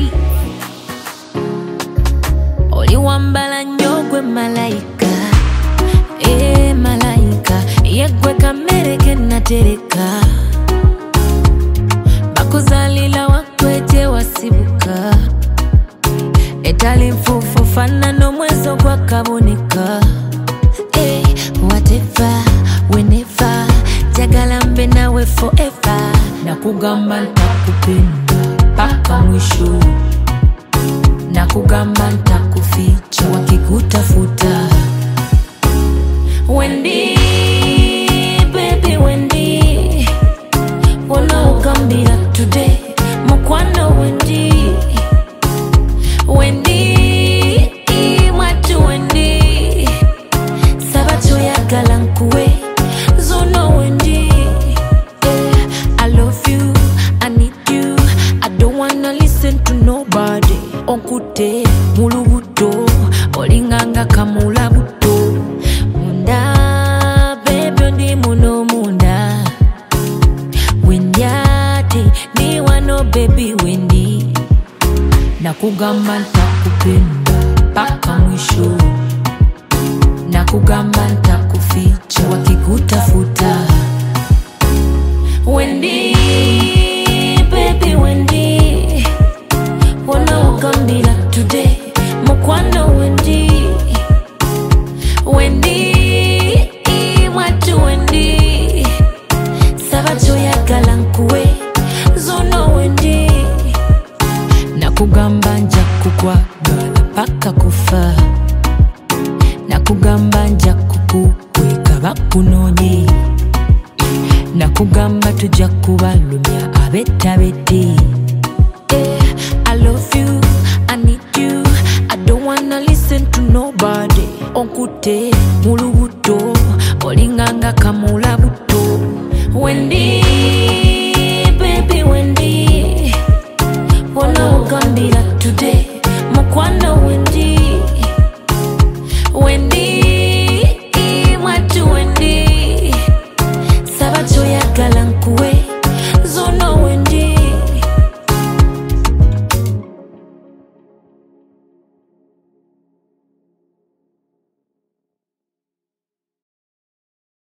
beat. Oli wambala nyogwe malaika, malaika. Yegwe kamere kenatereka, bakuzalila wakweje wasibuka. Etali mfufu fana no mwezo kwa kabunika. Whatever, whenever, jagala mbe nawe forever. Nakugamba ntakupenda paka mwisho, nakugamba ntakuficha wakikutafuta. Wendy, baby Wendy, wona ugambira today mukwano Wendy. Wendy, mwatu Wendy, sabato ya galankuwe zono Wendy. I love you, I need you, I don't wanna listen to nobody. Onkute mulubuto, olinganga kamula buto. Munda, baby ndi muno munda. Wenyate, ni wano baby Wendy. Nakugamba ntakupenda paka mwisho, nakugamba ntakuficha wakikutafuta. Wendy, baby Wendy, wona ugambira today mukwano Wendy. Wendy, mwatu Wendy, sabato ya galankuwe zono Wendy. Nakugamba nja kukwagala paka kufa, nakugamba nja kukuweka bakunonye, nakugamba tuja kubalumya abetabedde. I love you, I need you, I don't wanna listen to nobody. Onkute mulubuto, olinganga kamula buto. Wendy, baby Wendy, wona ugambira today